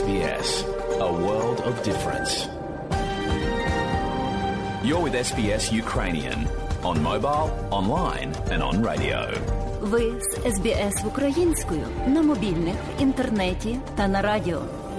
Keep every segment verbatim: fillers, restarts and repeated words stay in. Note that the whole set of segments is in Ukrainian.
Ес Бі Ес. A world of difference. You're with Ес Бі Ес Ukrainian on mobile, online and on radio. Ви з Ес Бі Ес українською на мобільних, в інтернеті та на радіо.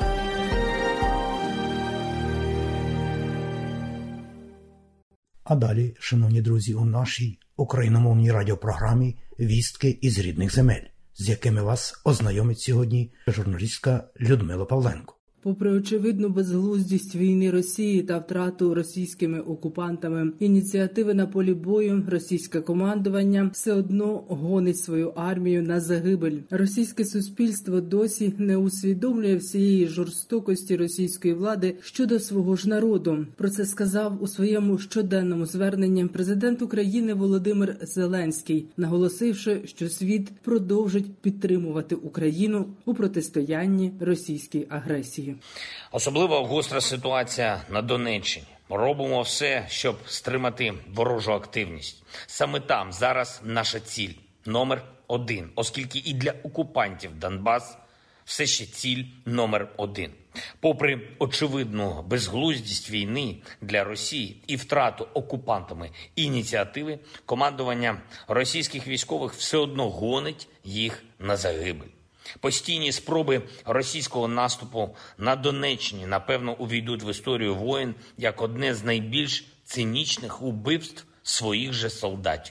А далі, шановні друзі, у нашій україномовній радіопрограмі «Вістки із рідних земель», з якими вас ознайомить сьогодні журналістка Людмила Павленко. Попри очевидну безглуздість війни Росії та втрату російськими окупантами ініціативи на полі бою, російське командування все одно гонить свою армію на загибель. Російське суспільство досі не усвідомлює всієї жорстокості російської влади щодо свого ж народу. Про це сказав у своєму щоденному зверненні президент України Володимир Зеленський, наголосивши, що світ продовжить підтримувати Україну у протистоянні російській агресії. Особливо гостра ситуація на Донеччині. Робимо все, щоб стримати ворожу активність. Саме там зараз наша ціль номер один, оскільки і для окупантів Донбас все ще ціль номер один. Попри очевидну безглуздість війни для Росії і втрату окупантами ініціативи, командування російських військових все одно гонить їх на загибель. Постійні спроби російського наступу на Донеччині, напевно, увійдуть в історію воєн як одне з найбільш цинічних убивств своїх же солдатів.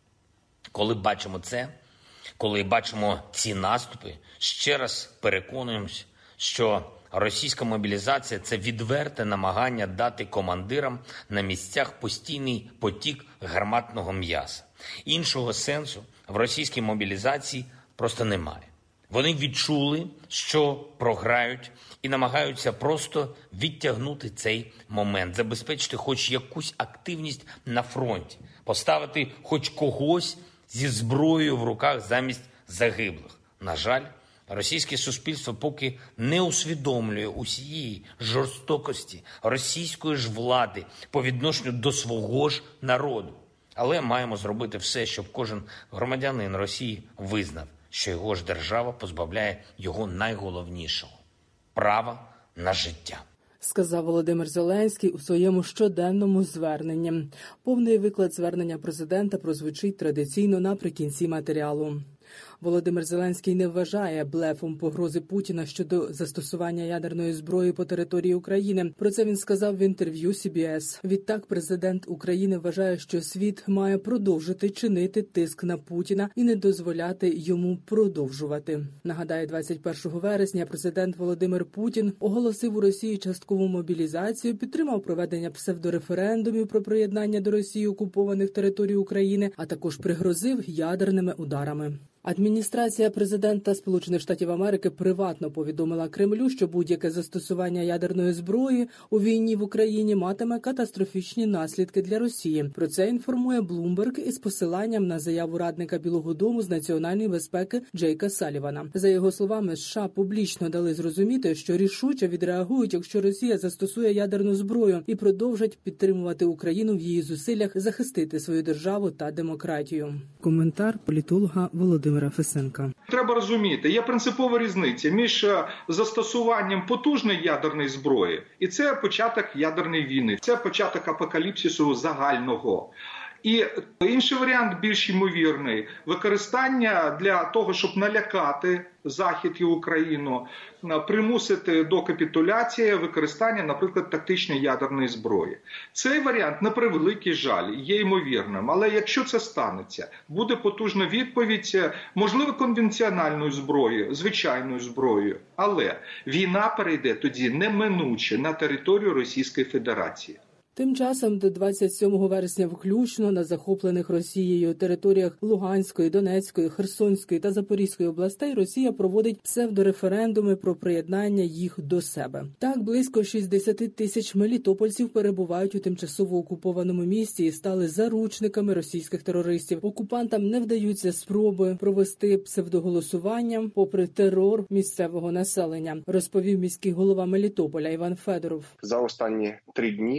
Коли бачимо це, коли бачимо ці наступи, ще раз переконуємося, що російська мобілізація – це відверте намагання дати командирам на місцях постійний потік гарматного м'яса. Іншого сенсу в російській мобілізації просто немає. Вони відчули, що програють, і намагаються просто відтягнути цей момент, забезпечити хоч якусь активність на фронті, поставити хоч когось зі зброєю в руках замість загиблих. На жаль, російське суспільство поки не усвідомлює усієї жорстокості російської ж влади по відношенню до свого ж народу. Але маємо зробити все, щоб кожен громадянин Росії визнав, що його ж держава позбавляє його найголовнішого – права на життя. Сказав Володимир Зеленський у своєму щоденному зверненні. Повний виклад звернення президента прозвучить традиційно наприкінці матеріалу. Володимир Зеленський не вважає блефом погрози Путіна щодо застосування ядерної зброї по території України. Про це він сказав в інтерв'ю Сі Бі Ес. Відтак президент України вважає, що світ має продовжити чинити тиск на Путіна і не дозволяти йому продовжувати. Нагадаю, двадцять першого вересня президент Володимир Путін оголосив у Росії часткову мобілізацію, підтримав проведення псевдореферендумів про приєднання до Росії окупованих територій України, а також пригрозив ядерними ударами. Адміністрація президента Сполучених Штатів Америки приватно повідомила Кремлю, що будь-яке застосування ядерної зброї у війні в Україні матиме катастрофічні наслідки для Росії. Про це інформує Bloomberg із посиланням на заяву радника Білого дому з національної безпеки Джейка Салівана. За його словами, США публічно дали зрозуміти, що рішуче відреагують, якщо Росія застосує ядерну зброю, і продовжать підтримувати Україну в її зусиллях захистити свою державу та демократію. Коментар політолога Володимира Фесенка. Треба розуміти, є принципова різниця між застосуванням потужної ядерної зброї і це початок ядерної війни, це початок апокаліпсису загального. І інший варіант, більш ймовірний, використання для того, щоб налякати Захід і Україну, примусити до капітуляції використання, наприклад, тактичної ядерної зброї. Цей варіант, на превеликий жаль, є ймовірним. Але якщо це станеться, буде потужна відповідь, можливо, конвенціональною зброєю, звичайною зброєю. Але війна перейде тоді неминуче на територію Російської Федерації. Тим часом до двадцять сьомого вересня включно на захоплених Росією територіях Луганської, Донецької, Херсонської та Запорізької областей Росія проводить псевдореферендуми про приєднання їх до себе. Так, близько шістдесят тисяч мелітопольців перебувають у тимчасово окупованому місті і стали заручниками російських терористів. Окупантам не вдаються спроби провести псевдоголосування попри терор місцевого населення, розповів міський голова Мелітополя Іван Федоров. За останні три дні рашистські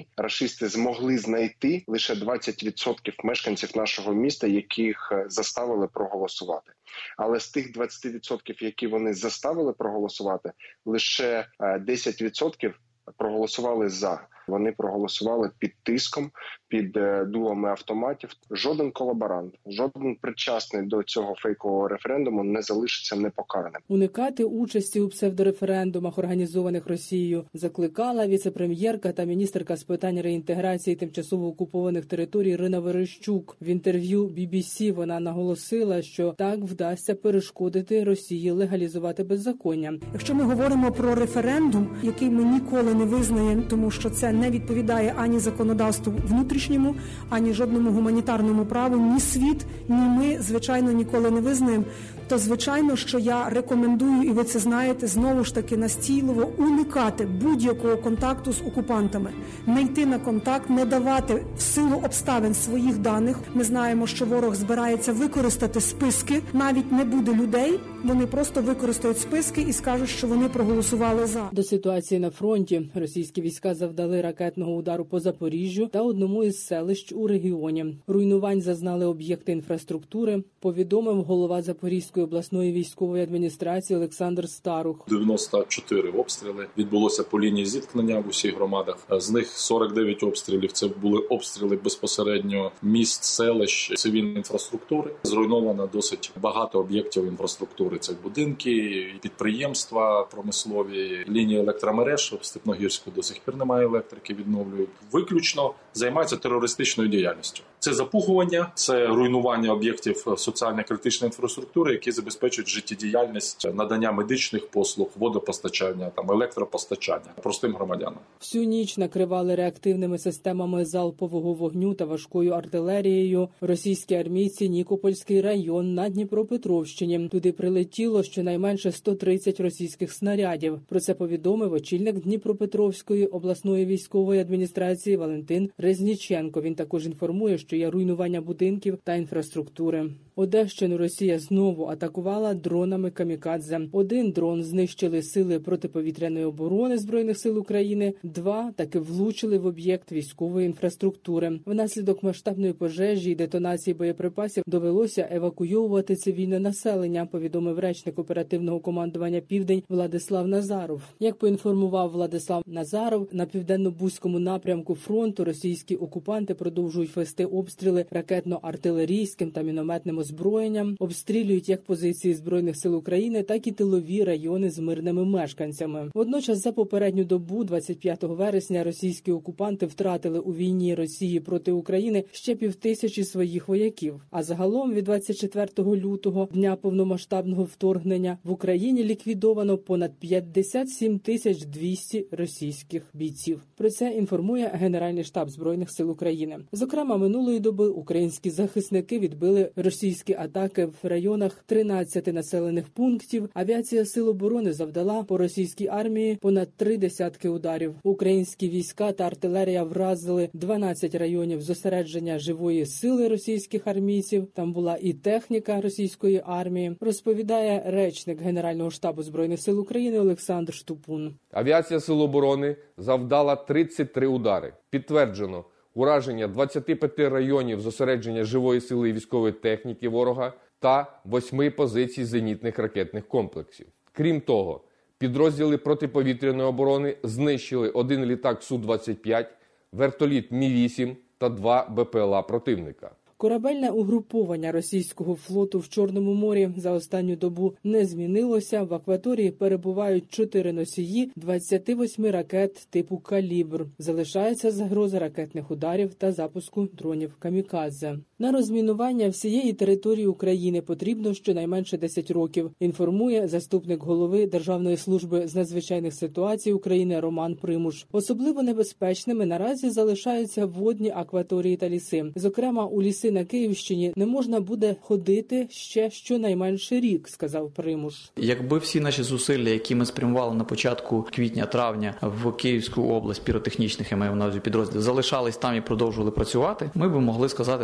рашисти змогли знайти лише двадцять відсотків мешканців нашого міста, яких заставили проголосувати. Але з тих двадцять відсотків, які вони заставили проголосувати, лише десять відсотків проголосували за. Вони проголосували під тиском, під дулами автоматів. Жоден колаборант, жоден причасний до цього фейкового референдуму не залишиться непокараним. Уникати участі у псевдореферендумах, організованих Росією, закликала віце-прем'єрка та міністерка з питань реінтеграції тимчасово окупованих територій Ірина Верещук. В інтерв'ю бі бі сі вона наголосила, що так вдасться перешкодити Росії легалізувати беззаконня. Якщо ми говоримо про референдум, який ми ніколи не визнаємо, тому що це не відповідає ані законодавству внутрішньому, ані жодному гуманітарному праву, ні світ, ні ми, звичайно, ніколи не визнаємо, то, звичайно, що я рекомендую, і ви це знаєте, знову ж таки настійливо уникати будь-якого контакту з окупантами. Не йти на контакт, не давати в силу обставин своїх даних. Ми знаємо, що ворог збирається використати списки. Навіть не буде людей, вони просто використають списки і скажуть, що вони проголосували за. До ситуації на фронті російські війська завдали ракетного удару по Запоріжжю та одному із селищ у регіоні. Руйнувань зазнали об'єкти інфраструктури, повідомив голова Запорізької обласної військової адміністрації Олександр Старух. дев'яносто чотири обстріли відбулося по лінії зіткнення в усіх громадах. З них сорок дев'ять обстрілів – це були обстріли безпосередньо міст, селищ, цивільної інфраструктури. Зруйновано досить багато об'єктів інфраструктури. Це будинки, підприємства промислові, лінії електромереж. В Степногірську до сих пір немає електрики, відновлюють. Виключно займаються терористичною діяльністю. Це запугування, це руйнування об'єктів соціально-критичної інфраструктури, які забезпечують життєдіяльність, надання медичних послуг, водопостачання, там електропостачання простим громадянам. Всю ніч накривали реактивними системами залпового вогню та важкою артилерією російські армійці Нікопольський район на Дніпропетровщині. Туди прилетіло щонайменше сто тридцять російських снарядів. Про це повідомив очільник Дніпропетровської обласної військової адміністрації Валентин Резніченко. Він також інформує, що є руйнування будинків та інфраструктури. Одещину Росія знову атакувала дронами камікадзе. Один дрон знищили сили протиповітряної оборони Збройних сил України, два таки влучили в об'єкт військової інфраструктури. Внаслідок масштабної пожежі і детонації боєприпасів довелося евакуйовувати цивільне населення, повідомив речник оперативного командування «Південь» Владислав Назаров. Як поінформував Владислав Назаров, на південно-бузькому напрямку фронту російські окупанти продовжують вести обстріли ракетно-артилерійським та мінометним озброєнням, обстрілюють як позиції Збройних сил України, так і тилові райони з мирними мешканцями. Водночас за попередню добу, двадцять п'ятого вересня, російські окупанти втратили у війні Росії проти України ще півтисячі своїх вояків. А загалом від двадцять четвертого лютого, дня повномасштабного вторгнення, в Україні ліквідовано понад п'ятдесят сім тисяч двісті російських бійців. Про це інформує Генеральний штаб Збройних сил України. Зокрема, минулої доби українські захисники відбили російські атаки в районах тринадцяти населених пунктів. Авіація Сил оборони завдала по російській армії понад три десятки ударів. Українські війська та артилерія вразили дванадцять районів зосередження живої сили російських армійців. Там була і техніка російської армії, розповідає речник Генерального штабу Збройних сил України Олександр Штупун. Авіація Сил оборони завдала тридцять три удари. Підтверджено ураження двадцяти п'яти районів зосередження живої сили і військової техніки ворога та восьми позицій зенітних ракетних комплексів. Крім того, підрозділи протиповітряної оборони знищили один літак Су двадцять п'ять, вертоліт Мі вісім та два Бе Пе Ел А противника. Корабельне угруповання російського флоту в Чорному морі за останню добу не змінилося. В акваторії перебувають чотири носії двадцяти восьми ракет типу «Калібр». Залишається загроза ракетних ударів та запуску дронів «Камікадзе». На розмінування всієї території України потрібно щонайменше десять років, інформує заступник голови Державної служби з надзвичайних ситуацій України Роман Примуш. Особливо небезпечними наразі залишаються водні акваторії та ліси. Зокрема, у ліси на Київщині не можна буде ходити ще щонайменше рік, сказав Примуш. Якби всі наші зусилля, які ми спрямували на початку квітня-травня в Київську область піротехнічних, я маю на увазі підрозділів, залишались там і продовжували працювати, ми б могли сказати, що цей період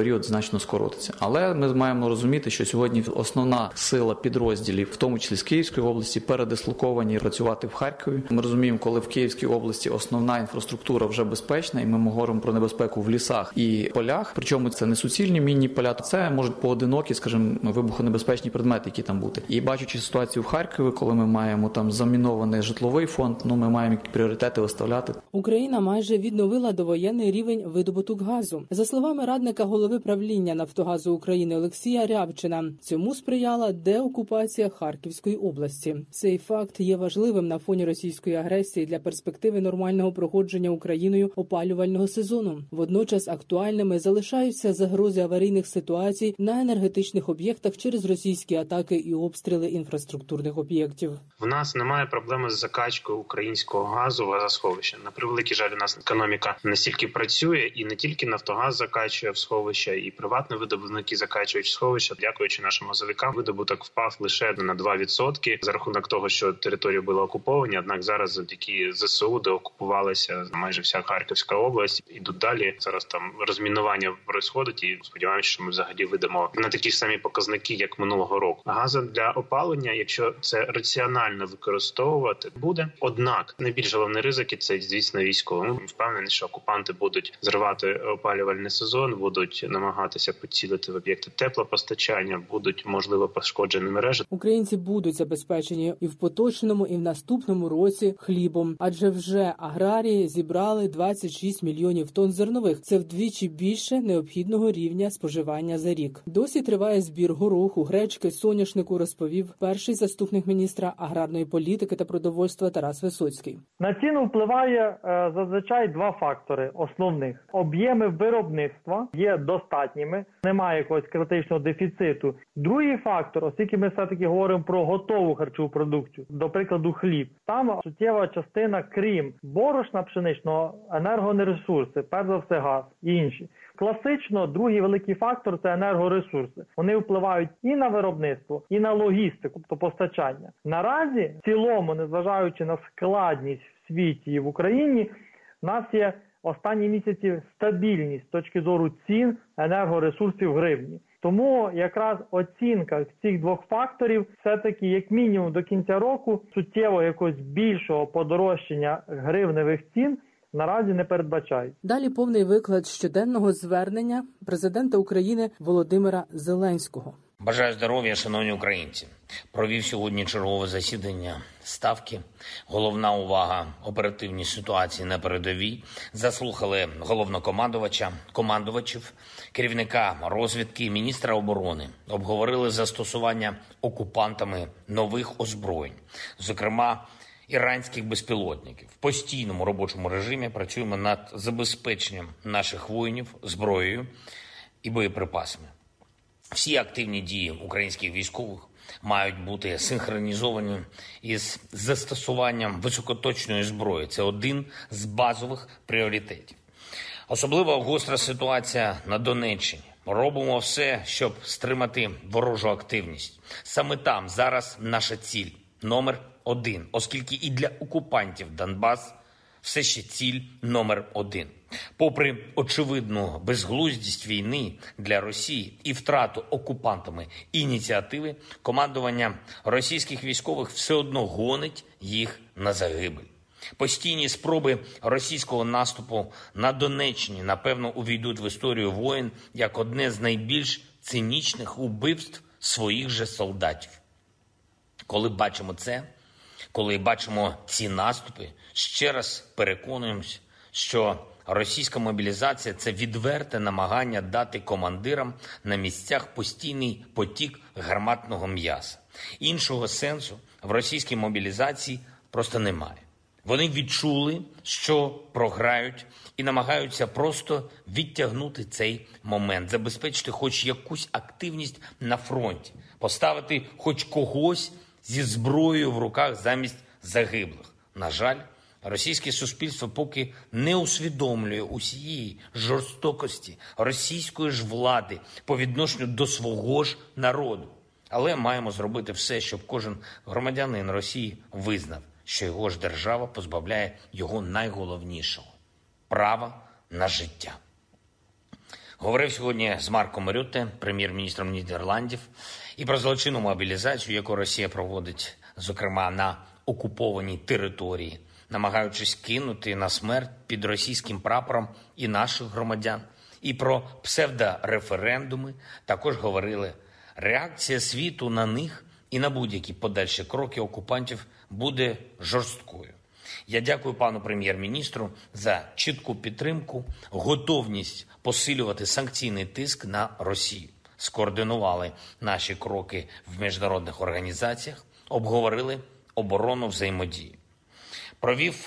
період значно скоротиться. Але ми маємо розуміти, що сьогодні основна сила підрозділів, в тому числі з Київської області, передислоковані працювати в Харкові. Ми розуміємо, коли в Київській області основна інфраструктура вже безпечна, і ми говоримо про небезпеку в лісах і полях. Причому це не суцільні мінні поля, це можуть поодинокі, скажімо, вибухонебезпечні предмети, які там бути. І бачачи ситуацію в Харкові, коли ми маємо там замінований житловий фонд, ну ми маємо пріоритети виставляти. Україна майже відновила довоєнний рівень видобуток газу. За словами радника голови правління Нафтогазу України Олексія Рябчина, цьому сприяла деокупація Харківської області. Цей факт є важливим на фоні російської агресії для перспективи нормального проходження Україною опалювального сезону. Водночас актуальними залишаються загрози аварійних ситуацій на енергетичних об'єктах через російські атаки і обстріли інфраструктурних об'єктів. В нас немає проблеми з закачкою українського газу в газосховища. На превеликий жаль, у нас економіка настільки працює, і не тільки Нафтогаз закачує в сховища, і приватні видобувники закачують в сховища. Дякуючи нашим газовикам, видобуток впав лише на два відсотки за рахунок того, що території були окуповані. Однак зараз завдяки ЗСУ, де окупувалася майже вся Харківська область, ідуть далі. Зараз там розмінування происходить, і сподіваємося, що ми взагалі вийдемо на такі ж самі показники, як минулого року. Газу для опалення, якщо це раціонально використовувати, буде. Однак найбільш головні ризики – це, звісно, військові. Ми впевнені, що окупанти будуть зривати опалювальний сезон, будуть намагатися поцілити в об'єкти теплопостачання, будуть, можливо, пошкоджені мережі. Українці будуть забезпечені і в поточному, і в наступному році хлібом, адже вже аграрії зібрали двадцять шість мільйонів тонн зернових. Це вдвічі більше необхідного рівня споживання за рік. Досі триває збір гороху, гречки, соняшнику, розповів перший заступник міністра аграрної політики та продовольства Тарас Висоцький. На ціну впливає е, зазвичай два фактори основних. Об'єми виробництва є достатніми, немає якогось критичного дефіциту. Другий фактор, оскільки ми все-таки говоримо про готову харчову продукцію, до прикладу хліб, там суттєва частина, крім борошна пшеничного, енергоресурси, перш за все газ і інші. Класично, другий великий фактор – це енергоресурси. Вони впливають і на виробництво, і на логістику, тобто постачання. Наразі, в цілому, незважаючи на складність в світі і в Україні, в нас є останні місяці стабільність з точки зору цін енергоресурсів в гривні. Тому якраз оцінка цих двох факторів все-таки, як мінімум, до кінця року суттєво якогось більшого подорожчання гривневих цін наразі не передбачають. Далі повний виклад щоденного звернення президента України Володимира Зеленського. Бажаю здоров'я, шановні українці. Провів сьогодні чергове засідання Ставки. Головна увага – оперативній ситуації на передовій. Заслухали головнокомандувача, командувачів, керівника розвідки, міністра оборони. Обговорили застосування окупантами нових озброєнь, зокрема іранських безпілотників. В постійному робочому режимі працюємо над забезпеченням наших воїнів зброєю і боєприпасами. Всі активні дії українських військових мають бути синхронізовані із застосуванням високоточної зброї. Це один з базових пріоритетів. Особливо гостра ситуація на Донеччині. Робимо все, щоб стримати ворожу активність. Саме там зараз наша ціль номер один, оскільки і для окупантів Донбас все ще ціль номер один. Попри очевидну безглуздість війни для Росії і втрату окупантами ініціативи, командування російських військових все одно гонить їх на загибель. Постійні спроби російського наступу на Донеччині, напевно, увійдуть в історію воїн як одне з найбільш цинічних убивств своїх же солдатів. Коли бачимо це, коли бачимо ці наступи, ще раз переконуємося, що російська мобілізація – це відверте намагання дати командирам на місцях постійний потік гарматного м'яса. Іншого сенсу в російській мобілізації просто немає. Вони відчули, що програють, і намагаються просто відтягнути цей момент, забезпечити хоч якусь активність на фронті, поставити хоч когось зі зброєю в руках замість загиблих. На жаль, російське суспільство поки не усвідомлює усієї жорстокості російської ж влади по відношенню до свого ж народу. Але маємо зробити все, щоб кожен громадянин Росії визнав, що його ж держава позбавляє його найголовнішого – права на життя. Говорив сьогодні з Марком Рютте, прем'єр-міністром Нідерландів, і про злочинну мобілізацію, яку Росія проводить, зокрема, на окупованій території, намагаючись кинути на смерть під російським прапором і наших громадян. І про псевдореферендуми також говорили. Реакція світу на них і на будь-які подальші кроки окупантів буде жорсткою. Я дякую пану прем'єр-міністру за чітку підтримку, готовність посилювати санкційний тиск на Росію. Скоординували наші кроки в міжнародних організаціях, обговорили оборонну взаємодію. Провів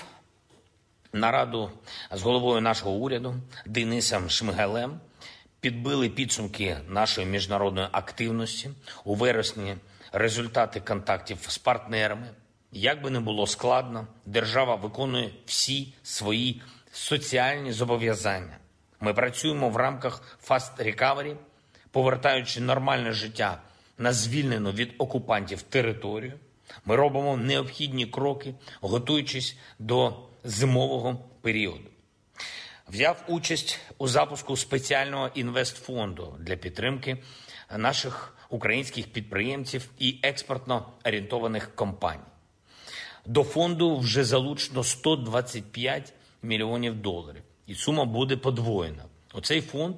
нараду з головою нашого уряду Денисом Шмигалем, підбили підсумки нашої міжнародної активності. У вересні результати контактів з партнерами. Як би не було складно, держава виконує всі свої соціальні зобов'язання. Ми працюємо в рамках Fast Recovery, повертаючи нормальне життя на звільнену від окупантів територію. Ми робимо необхідні кроки, готуючись до зимового періоду. Взяв участь у запуску спеціального інвестфонду для підтримки наших українських підприємців і експортно орієнтованих компаній. До фонду вже залучено сто двадцять п'ять мільйонів доларів, і сума буде подвоєна. Оцей фонд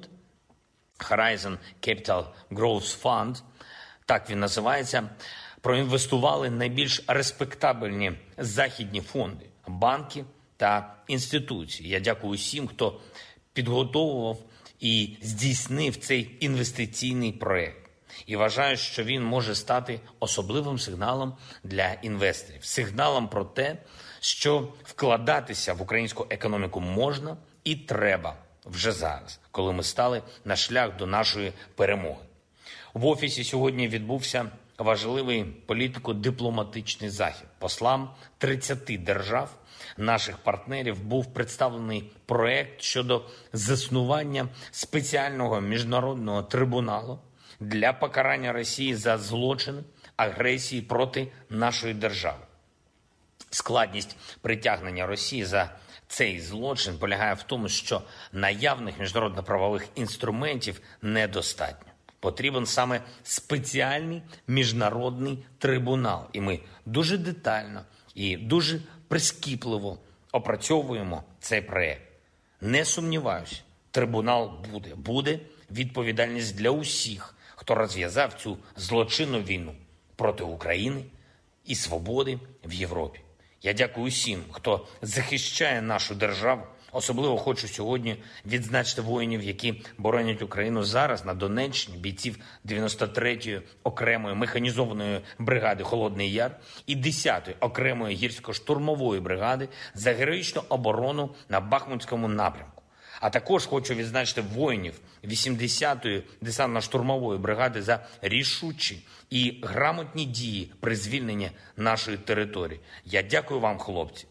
Horizon Capital Growth Fund, так він називається, проінвестували найбільш респектабельні західні фонди, банки та інституції. Я дякую всім, хто підготовував і здійснив цей інвестиційний проєкт. І вважаю, що він може стати особливим сигналом для інвесторів. Сигналом про те, що вкладатися в українську економіку можна і треба вже зараз, коли ми стали на шлях до нашої перемоги. В офісі сьогодні відбувся важливий політико-дипломатичний захід. Послам тридцяти держав, наших партнерів, був представлений проект щодо заснування спеціального міжнародного трибуналу для покарання Росії за злочини агресії проти нашої держави. Складність притягнення Росії за цей злочин полягає в тому, що наявних міжнародно-правових інструментів недостатньо. Потрібен саме спеціальний міжнародний трибунал. І ми дуже детально і дуже прискіпливо опрацьовуємо цей проєкт. Не сумніваюся, трибунал буде. Буде відповідальність для усіх, хто розв'язав цю злочинну війну проти України і свободи в Європі. Я дякую усім, хто захищає нашу державу. Особливо хочу сьогодні відзначити воїнів, які боронять Україну зараз на Донеччині, бійців дев'яносто третьої окремої механізованої бригади «Холодний Яр» і десятої окремої гірсько-штурмової бригади за героїчну оборону на Бахмутському напрямку. А також хочу відзначити воїнів вісімдесятої десантно-штурмової бригади за рішучі і грамотні дії при звільненні нашої території. Я дякую вам, хлопці.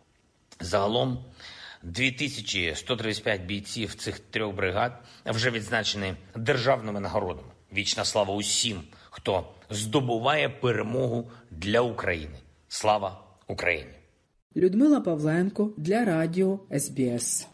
Загалом дві тисячі сто тридцять п'ять бійців цих трьох бригад вже відзначені державними нагородами. Вічна слава усім, хто здобуває перемогу для України. Слава Україні! Людмила Павленко для радіо ес бі ес.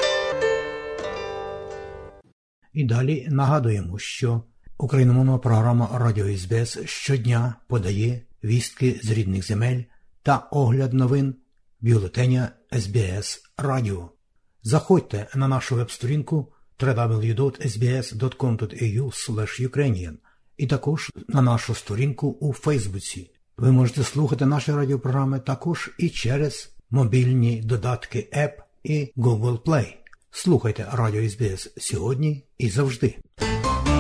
І далі нагадуємо, що україномовна програма Радіо ес бі ес щодня подає вістки з рідних земель та огляд новин бюлетеня ес бі ес Радіо. Заходьте на нашу веб-сторінку дабл ю дабл ю дабл ю крапка ес бі ес крапка ком крапка ей ю слеш юкрейніан і також на нашу сторінку у Фейсбуці. Ви можете слухати наші радіопрограми також і через мобільні додатки App і Google Play. Слухайте Радіо ес бі ес сьогодні і завжди.